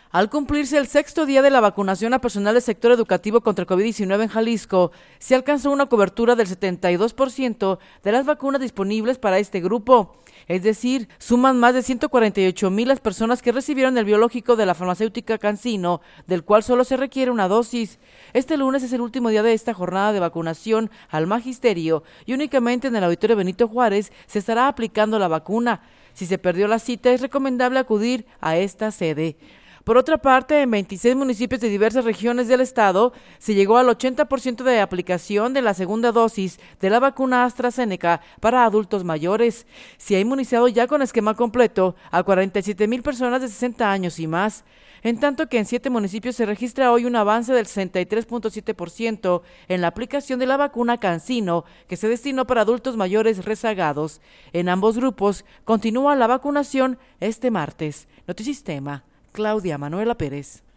Al cumplirse el sexto día de la vacunación a personal del sector educativo contra COVID-19 en Jalisco, se alcanzó una cobertura del 72% de las vacunas disponibles para este grupo. Es decir, suman más de 148,000 las personas que recibieron el biológico de la farmacéutica CanSino, del cual solo se requiere una dosis. Este lunes es el último día de esta jornada de vacunación al magisterio y únicamente en el Auditorio Benito Juárez se estará aplicando la vacuna. Si se perdió la cita, es recomendable acudir a esta sede. Por otra parte, en 26 municipios de diversas regiones del estado, se llegó al 80% de aplicación de la segunda dosis de la vacuna AstraZeneca para adultos mayores. Se ha inmunizado ya con esquema completo a 47,000 personas de 60 años y más. En tanto que en 7 municipios se registra hoy un avance del 63.7% en la aplicación de la vacuna CanSino, que se destinó para adultos mayores rezagados. En ambos grupos continúa la vacunación este martes. Notisistema. Claudia Manuela Pérez.